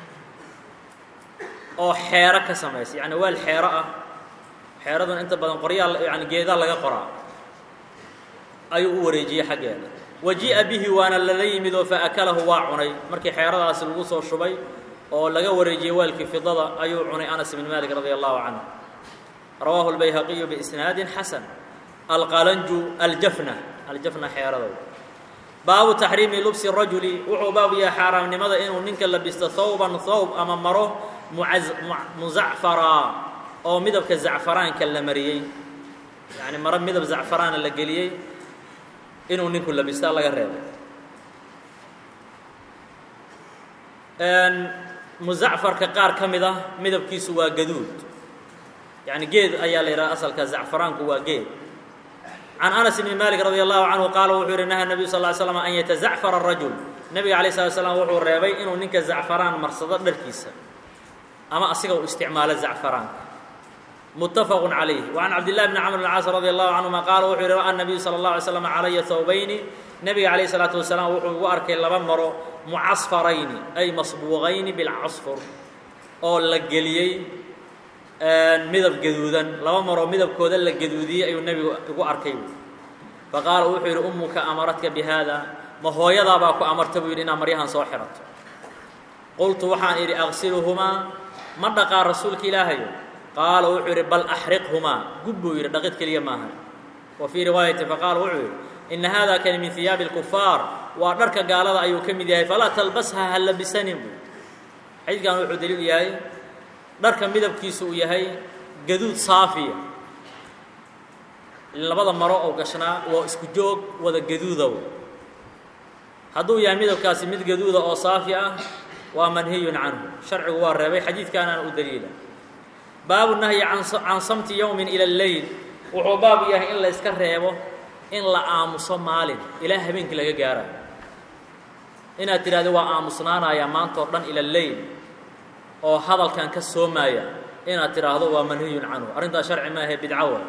oo xeero ka samaysa yani weel xeero ah xeeradan inta badan qoryaa yani geedaa laga qoraa ayuu u wareejiyey xaggeeda wajii'a bihi waana lala yimid oo faakalahu waa cunay markii xeeradaasi lagu soo shubay oo laga wareejiyey weelkii fidada ayuu cunay anas bn malik radia allahu canhu rawaahu lbayhaqiyu biisnaadin xasan alqalanju aljafna xeerada baabu taxriimi lubsi rajuli wuxuu baabu yahay xaaraamnimada inuu ninka labisto thawban thawb ama maro muzacfaraa oo midabka zacfaraanka la mariyey yani maro midab zacfaraana la geliyey inuu ninku labistaa laga reebay muzacfarka qaar ka mid ah midabkiisu waa gaduud yani geed ayaa la yidhaha asalka zacfaraanku waa geed can anas bni malik radi allahu canhu qaala wuxuu yihi naha nebiyu sal ly slam an yatazacfara rajul nebiga alay slat slam wuxuu reebay inuu ninka zacfaraan marsado dharkiisa ama asiga uu isticmaalo zacfaraanka متفق عليه وعن عبد الله بن عمرو بن العاص رضي الله عنهما قال wuxuu yihi رأى النبي صلى الله عليه وسلم علي ثوبين نبga عليه الصلاaة وسلام wuxuu igu arkay laba maro mucasfarayni ay masbuuqayni bilcasfur oo la geliyey midab gaduudan laba maroo midabkooda la gaduudiyey ayuu nebigu igu arkay faqaala wuxuu yidhi umuka amaradka bihada ma hooyadaabaa ku amarta buu yidhi inaad maryahan soo xirato qultu waxaan idhi aqsiluhumaa ma dhaqaa rasuulka ilaahayo qaala wuxuu yidhi bal axriqhumaa gub buu yidhi dhaqid keliya maaha wa fii riwaayati faqaala wuxuu yidhi ina hada kani min hiyaabi اlkufaar waa dharka gaalada ayuu ka mid yahay falaa talbasha ha labisanin buu xadiidkan wuxuu daliil yahay dharka midabkiisu uu yahay gaduud saafiya labada maro oo gashnaa waa isku joog wada gaduudow hadduu yahay midabkaasi mid gaduuda oo saafi ah waa manhiyun canhu sharcigu waa reebay xadiidkaanaan u daliila baabu nahyi can samti yowmin ila اleyl wuxuu baabu yahay in la iska reebo in la aamuso maalin ilaa habeenkii laga gaara inaad tidhahdo waa aamusnaanaya maanta oo dhan ila leyl oo hadalkan ka soomaya inaad tidhaahdo waa manhiyun canhu arrintaas sharci maahe bidco wa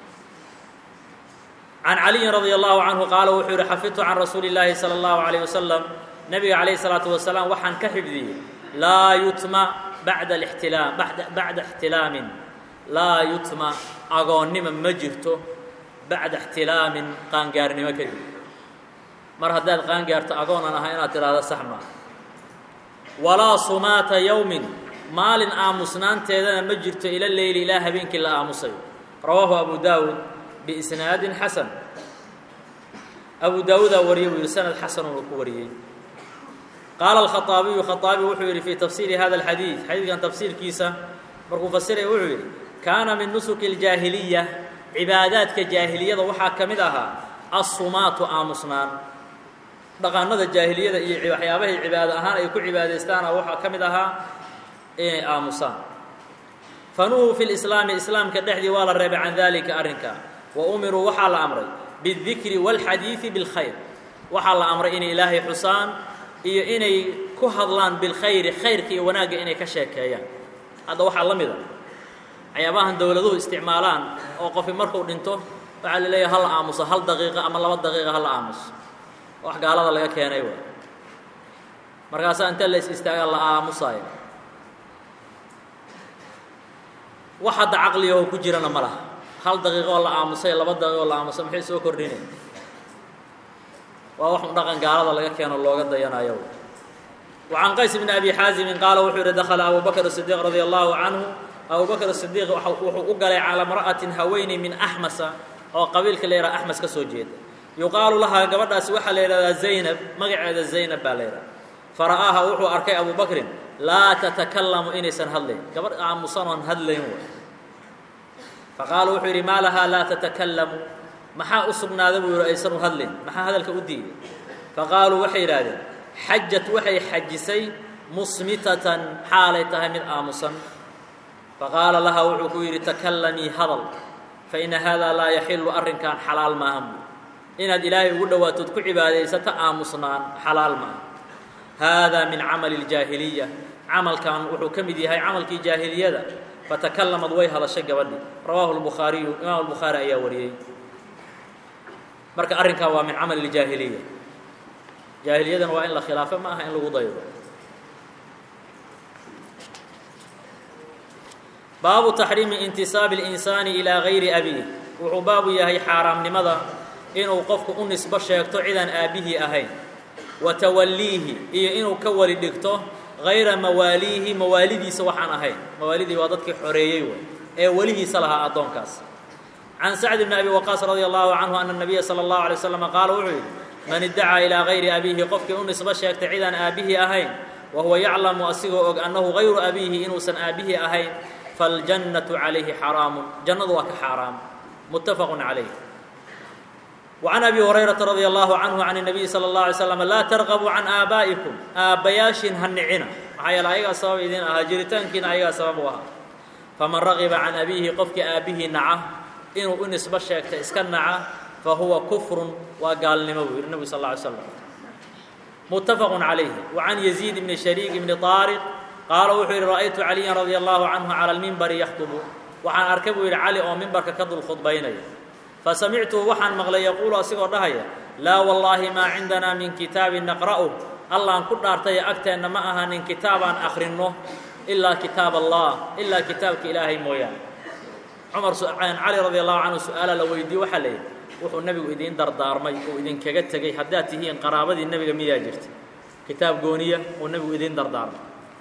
can caliyin radia allahu canhu qaala wuxuu yihi xafidtu can rasuuli اllaahi salى اllahu عalيه wasalam nabiga calayh الsalaatu wasalaam waxaan ka xifdiyey laa yutma bacda ixtilaamin laa yutma agoonnima ma jirto bacda ixtilaamin qaangaarnimo kadib mar haddaad qaangaarto agoonan ahaa inaad tidhaahdo sax maa walaa sumaata yowmin maalin aamusnaanteedana ma jirto ila leyli ilaa habeenkii la aamusayo rawaahu abu daawuud biisnaadin xasan abu daawuudaa wariyey buu yihi sanad xasan uu ku wariyey qaala alkhaaabiyu khaaabi wuxuu yidhi fii tafsiiri hada alxadiid xadiidkan tafsiirkiisa markuu fasiraya wuxuu yidhi kaana min nusuki aljaahiliya cibaadaadka jaahiliyada waxaa ka mid ahaa assumaatu aamusnaan dhaqanada jaahiliyada iyo waxyaabaha cibaado ahaan ay ku cibaadaystaan waxa kamid ahaa inay aamusaan fanuhu fil islaam islaamka dhexdii waa la reebay can dalika arrinka wa umiru waxa la amray bidhikri wal hadith bil khayr waxa la amray in ilaahay xusaan iyo inay ku hadlaan bil khayr khayrka iyo wanaaga inay ka sheekeeyaan hada waxa la mid ah ayaabahan dawladuhu isticmaalaan oo qof markuu dhinto waxa la leeyahay hal aamuso hal daqiiqo ama 2 daqiiqo hal aamuso wax gaalada laga keenay waa markaas inta la istaaga la aamusay waxa aqliyo ku jirana malaha hal daqiiqo la aamusay 2 daqiiqo la aamusay maxay soo kordhinay waa wax dhaqan gaalada laga keeno looga dayanayo وعن قيس بن أبي حازم قال وحور دخل أبو بكر الصديق رضي الله عنه أبو بكر الصديق وقال على امرأة هوين من أحمس أو قبيل كليرة أحمس كسوجيد يقال لها قبل أسوح ليلة زينب مقعد زينب باليرة فرآها وحو أركي أبو بكر لا تتكلم إنسان هدلين قبل مصنن هدلين فقال وحوري ما لها لا تتكلم محا أصبنا ذبو رئيسان هدلين محا هذا الكؤدي فقالوا وحي رادين حجت وحي حجسي مصمتة حالتها من آمصا فقال لها وحكوير تكلمي هضل فإن هذا لا يحل أرن كان حلال ماهم إن الإلهي ودوا تدكو عبادي ستآمصنان حلال ماهم هذا من عمل الجاهلية عمل كان وحكم دي هاي عمل كي جاهلية ده فتكلم ضوي هذا الشيء ودي رواه البخاري إمام البخاري أيا وريه مرك أرن كان من عمل الجاهلية جاهلية وإن لا خلافة ما إن لو ضير باب تحريم انتساب الإنسان إلى غير أبيه وحباب يهي حرام لماذا إنه وقفك أنس بشيكتو عذن أبيه أهين وتوليه إنه كول دكتو غير مواليه موالدي سوحان أهين موالدي وضدك حريي وليه صلها أدونكاس عن سعد بن أبي وقاص رضي الله عنه أن النبي صلى الله عليه وسلم قال وعيد من ادعى إلى غير أبيه قفك أنس بشيكت عذن أبيه أهين وهو يعلم أسيغ أنه غير أبيه إنه سن أبيه أهين فالجنة عليه حرام جنة وك حرام متفق عليه وعن أبي هريرة رضي الله عنه عن النبي صلى الله عليه وسلم لا ترغبوا عن آبائكم آبياش هنعنا هيا لا أيها سبب إذن أهجرتان كنا أيها سببها فمن رغب عن أبيه قفك أبيه نعه إنه أنس بشيك تسكن نعه فهو كفر وقال لمبوي النبي صلى الله عليه وسلم متفق عليه وعن يزيد بن شريك بن طارق قال وحير رأيت علي رضي الله عنه على المنبر يخطب وحن أركبه إلى علي أو منبر كقد الخطبين فسمعته وحن مغلى يقول أسيغر رهيا لا والله ما عندنا من كتاب نقرأه الله أن كنا أرتي أكتا إن معها من كتابا أخرنه إلا كتاب الله إلا كتابك إلهي مويا عمر عن علي رضي الله عنه سؤال لو يدي وحلي وحو النبي وإذين دردارمي وإذين كجتكي حداتي هي قرابة النبي ميا جرت كتاب قونية والنبي وإذين دردارمي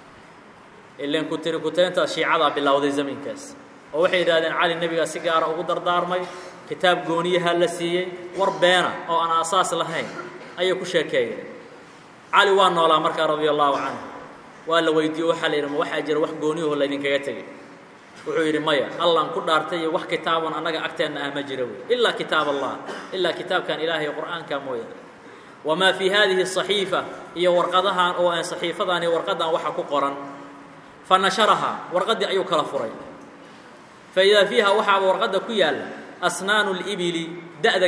إلا إن كنت شيعة بالله زمين كاس ووحي رادين علي النبي سيجارة وقدر دارمي كتاب قونية هالسية وربنا أو أنا أساس لهين أي كشكاية علي وان ولا مركا رضي الله عنه ولا ويديو حلير وحاجر وح قونيه ولا يدين كجتكي وحير مايا الله أن كل أرتي وح كتاب أنا أكتن أمجروي إلا كتاب الله إلا كتاب كان إلهي القرآن كمويا وما في هذه الصحيفة هي ورقدها أو صحيفة هي ورقدها وحكو قرن فنشرها ورقد أيو كلافوري فإذا فيها وحى ورقد كيال أسنان الإبل دأد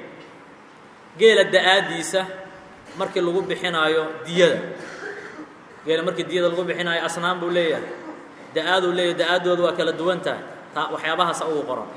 جيل الدآديسة مركل الغب حنايو ديادة جيل مركل ديادة الغب حنايو أسنان بولية دآد وكل دوانتا وحيابها سأو قرن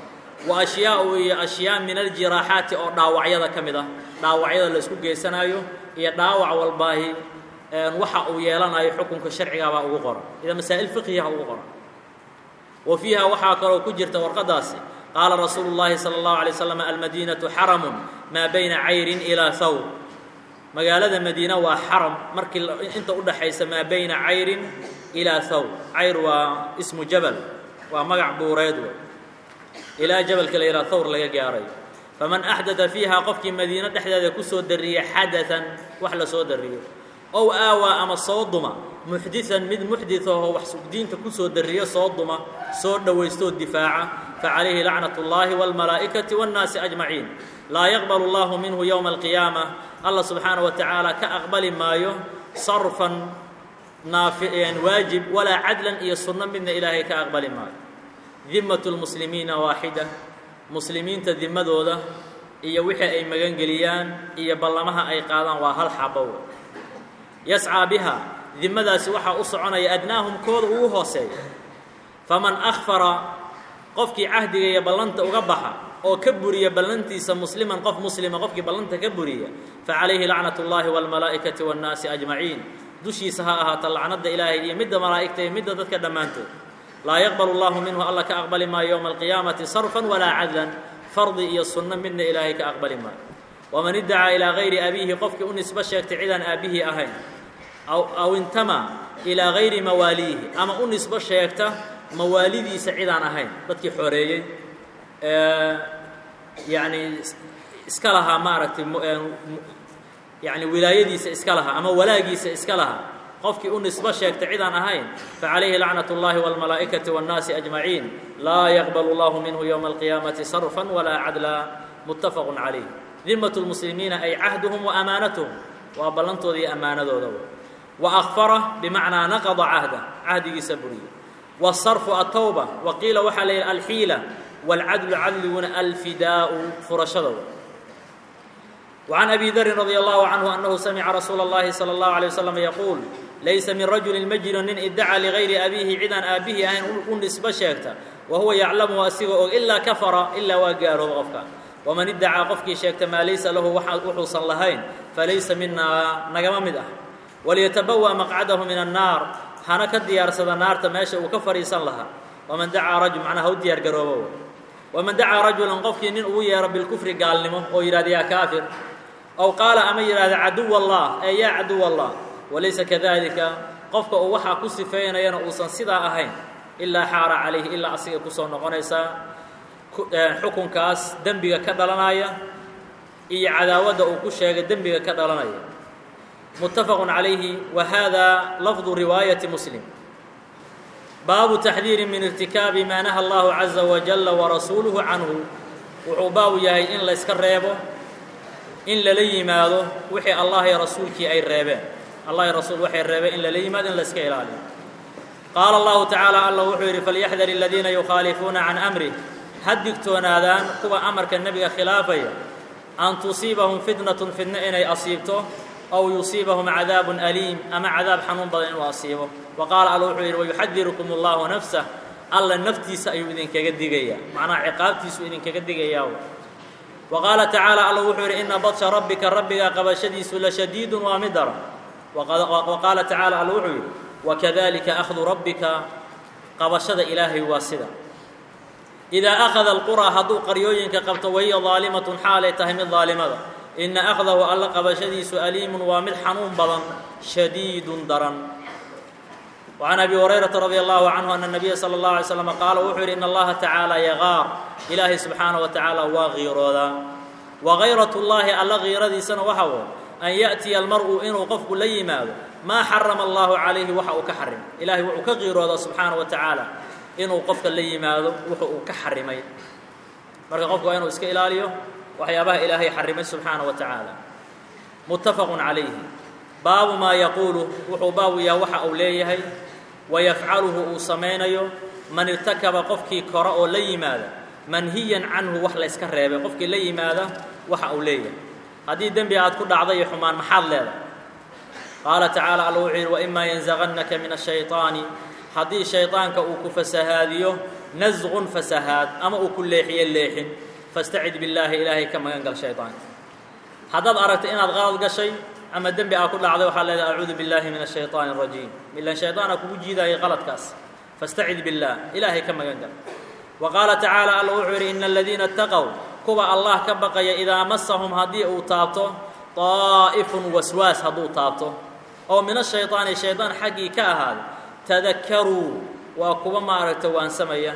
وأشياء من الجراحات أو داوعية كمدة داوعية اللي سكوك جيسنايو هي داوع والباهي waxa uu yeelanayo xukunka sharciga baa ugu qoran ida masaa'il fiqhiga ugu qoran وفيها waxa kale ku jirta warqadaasi qala rasuulullaahi sallallahu alayhi wasallam al-madinatu haramun ma bayna ayrin ila thawr magaalada madiina waa haram markii inta u dhaxaysa ma bayna ayrin ila thawr ayr waa ismu jabal waa magac buureed ila jabal kale ila thawr laga gaaray faman ahdatha fiha qofki madiina dhaxdeeda ku soo dariya hadathan wax la soo dariyo أو آوى أما صادمة محدثا من محدثه وحسب دينك كسو درية صادمة صاد ويستو الدفاع فعليه لعنة الله والملائكة والناس أجمعين لا يقبل الله منه يوم القيامة الله سبحانه وتعالى كأقبل مايو صرفا نافعا واجب ولا عدلا إيا السنة من إلهي كأقبل مايو ذمة المسلمين واحدة مسلمين تذمة ذوذة إيا وحي أي مغنقليان إيا بلمها أي قادان وهل حبو يسعى بها ذمة سوحة أصعنا يأدناهم كود وهوسي فمن أخفر قفك عهدي يبلنت أغبحا أو كبري بلنتيس مسلما قف مسلما قفك بلنت كبري فعليه لعنة الله والملائكة والناس أجمعين دشي سهاها طلعنت إلهي مد ملائكته مد ذاتك دمانته لا يقبل الله منه الله كأقبل ما يوم القيامة صرفا ولا عدلا فرضي السنة من إلهي كأقبل ما ومن ادعى إلى غير أبيه قفك أنس بشيك عدن أبيه أهين أو انتمى إلى غير مواليه أما أنس بشيك مواليدي سعيدان أهين بدك حوريي يعني اسكالها مارت يعني ولايتي اسكالها أما ولاجيس اسكالها قفك أنس بشيك عدن أهين فعليه لعنة الله والملائكة والناس أجمعين لا يقبل الله منه يوم القيامة صرفا ولا عدلا متفق عليه ذمة المسلمين أي عهدهم وأمانتهم وبلنتو ذي أمانة ذو وأخفره بمعنى نقض عهده سبري والصرف التوبة وقيل وحل الحيلة والعدل عدل الفداء فرشدو وعن أبي ذر رضي الله عنه أنه سمع رسول الله صلى الله عليه وسلم يقول ليس من رجل مجنون ادعى لغير أبيه عدن أبيه أن نسبة شيكتا وهو يعلم وأسيغه إلا كفر إلا وقاره غفكا ومن ادعى قفك شيكتا ما ليس له وحوصا لهين فليس منا نقم مده وليتبوأ مقعده من النار هانا كديار سدا نار تماشى وكفر يسن لها ومن دعا رجل معناها وديار قروبه ومن دعا رجلا قفك نين يا رب الكفر قال لمه أو يراد يا كافر أو قال أما يراد عدو الله أي يا عدو الله وليس كذلك قفك وحا كسفين ينقصا سدا أهين إلا حار عليه إلا أصيغ كسون نقنيسا حكم كاس دنبغا كدلنايا إي عداوة أو كشيغ دنبغا كدلنايا متفق عليه وهذا لفظ رواية مسلم باب تحذير من ارتكاب ما نهى الله عز وجل ورسوله عنه وعباو يهي إن لا يسكريبه إن للي ماذا وحي الله يا رسولك أي الرابع الله يا رسول وحي الرابع إن للي ماذا إن لا يسكيلالي قال الله تعالى الله وحير فليحذر الذين يخالفون عن أمره هدكتون هذان هو أمرك النبي خلافه أن تصيبهم فتنة إني أصيبته أو يصيبهم عذاب أليم أما عذاب حنون بدن وأصيبه وقال الله ويحذركم الله نفسه الله نفتي سأيودين كجديجيا معناه عقابتي سؤالين كجديجيا وقال تعالى الله إن بطش ربك قبشدي لشديد ومدر وقال تعالى الله وكذلك أخذ ربك قبشد إلهي واسدا إذا أخذ القرى هدو قريوين كقبت وهي ظالمة حالة تهم الظالمة إن أخذه الله قبشدي سؤاليم ومد حنون بضن شديد درن وعن أبي هريرة رضي الله عنه أن النبي صلى الله عليه وسلم قال وحر إن الله تعالى يغار إلهي سبحانه وتعالى وغير ذا وغيرة الله ألا غير ذي سنة وحو أن يأتي المرء إنه قف لي ماذا ما حرم الله عليه وحو كحرم إلهي وحو كغير ذا سبحانه وتعالى إنه قف لي ماذا وحو كحرمي مركا قفك إنه إسك إلاليه وحيابه إلهي حرمي سبحانه وتعالى متفق عليه باب ما يقول وحو باب يا وحا أوليه ويفعله سمينيو من ارتكب قفكي كراء لي ماذا منهيا عنه وحلا يسكريبه قفكي لي ماذا وحا أوليه هذه الدنبي عاد كل عضي حمان محل لها قال تعالى الوعير وإما ينزغنك من الشيطان هذه الشيطان كأوك فسهاديه نزغ فسهاد أما أوكل ليحي الليحن فاستعذ بالله إلهي كما ينقل الشيطان هذا أردت إن أضغط شيء أما الدنبي أكل عضي وحلا أعوذ بالله من الشيطان الرجيم إلا الشيطان أكو جيدا غلط كاس فاستعذ بالله إلهي كما ينقل وقال تعالى الوعير إن الذين اتقوا كوبا الله كبقى إذا مسهم هدي أو تابته طائف وسواس هدو تابته أو من الشيطان حقي كهذا تذكروا وكوبا ما أردتوا أن سميه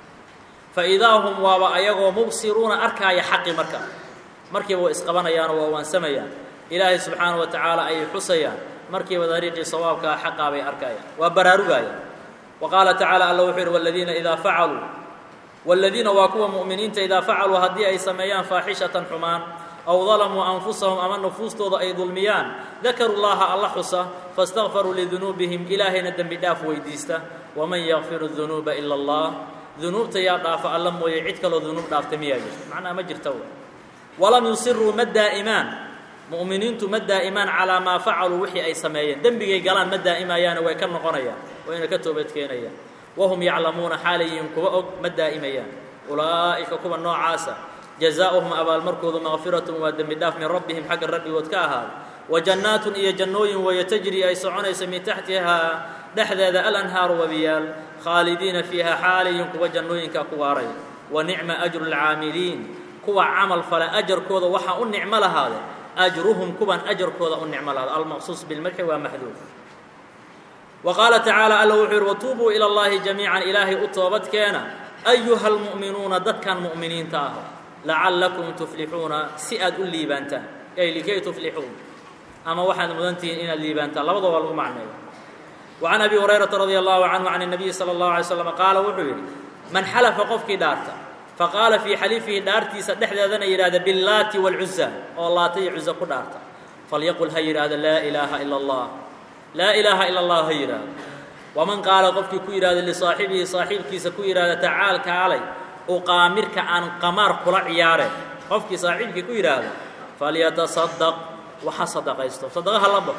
فإذا هم وأيغوا مبصرون أركا حق مركب وإسقبنا يانا وأن سميا إلهي سبحانه وتعالى أي حسيا مركب طريق صوابك حقا بأركايا وبراروغايا وقال تعالى الله وحير والذين إذا فعلوا والذين واكوا مؤمنين إذا فعلوا هدي أي سميان فاحشة حمان أو ظلموا أنفسهم أما نفوستooda ay dulmiyaan ذكروا الله الله xusa فاستغفروا لذنوبهم إلهيna dembi dhaaf weydiista ومن يغفر الذنوب إلا الله ذنوبta yaa dhaafa alla mooye cid kaloo dunuub dhaafta miyaa jirto macnaha ma jirta ولم يصروا ma daa'imaan mu'miniintu ma daa'imaan calaa maa facaluu wixii ay sameeyeen dembigay galaan ma daa'imayaana way ka noqonayaan wayna ka toobad keenayaan wahum yaclamuuna xaalayihiin kuwa og ma daa'imayaan ulaa'ika kuwa noocaasa jazaa'uhum abaalmarkoodu maqfiratun waa dembi dhaaf min rabbihim xagga rabbigood ka ahaaday wa jannaatun iyo jannooyin weeye tajri ay soconaysa min taxtihaa dhexdeeda alanhaaru wabiyaal khaalidiina fiiha xaalayihiin kuwa jannooyinkaa ku waaraya wa nicma ajru lcaamiliin kuwa camal fale ajarkooda waxaa u nicmo lahaade أجرهم كبان أجر كودا النعمة هذا المخصوص بالمدح ومحذوف وقال تعالى ألا وحير وتوبوا إلى الله جميعا إلهي أطوبت كان أيها المؤمنون ضد كان مؤمنين تاهو لعلكم تفلحون سئد الليبانتا أي لكي تفلحون أما واحد مدنتين إن الليبانتا لا وضع والله معنى وعن أبي هريرة رضي الله عنه عن النبي صلى الله عليه وسلم قال وحير من حلف قفك دارتا فقال في حليفه دارتي سدحدنا يراد باللات والعزى والله تي عزى قدارتا فليقل هيراد لا اله الا الله لا اله الا الله هيراد ومن قال قفك كيراد لصاحبه صاحبك سكيراد تعال كعلي اقامرك عن قمر كل عياره قفك صاحبك كيراد فليتصدق وحصدق يستو صدقها الله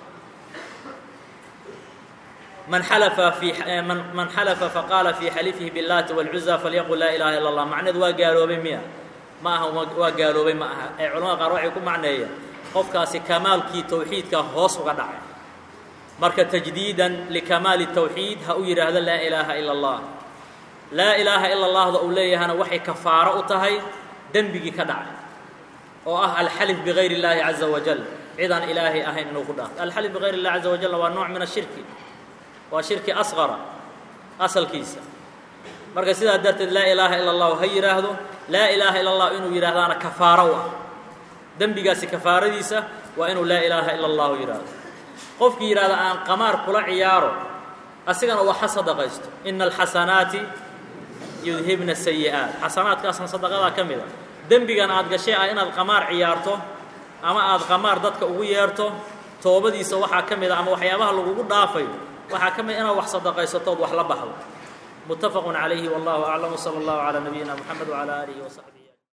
من حلف فقال في حلفه باللات والعزى فليقل لا اله الا الله معنى وقالوا بمية ما هو وقالوا بما علماء قالوا يكون معنى قفكاسي كمالكي توحيدك هوس uga dhacay marka tajdiidan likamaal التوحيد ha u yiraahdo la ilaha illa allah la ilaha illa allah da uu leeyahana waxay kafaaro u tahay dambigi ka dhacay oo ah al-halif bighayri allah azza wa jalla idan ilahi ahayn inuu ku dhaafo al-halif bighayri allah azza wa jalla waa nooc min ash-shirki وشرك أصغر أصل كيسة مركز سيدا درت لا إله إلا الله هي يراهدو لا إله إلا الله إنه يراهدانا كفارة دم بقاسي كفارة ديسة وإنه لا إله إلا الله يراهد قفك يراهد أن قمار كل عياره أسيقنا وحصد غيست إن الحسنات يذهبن السيئات حسنات كاسن صدقها كاملة دم بقانا أدقى شيء إن القمار عيارته أما أد قمار دادك أغيارته توبة ديسة وحا كاملة أما وحيابها لغو دافي waxaa kamid inaa wax sadaqaysato wax la baxdo muttafaqun alayhi wallahu a'lam sallallahu ala nabiyyina muhammad wa ala alihi wa sahbihi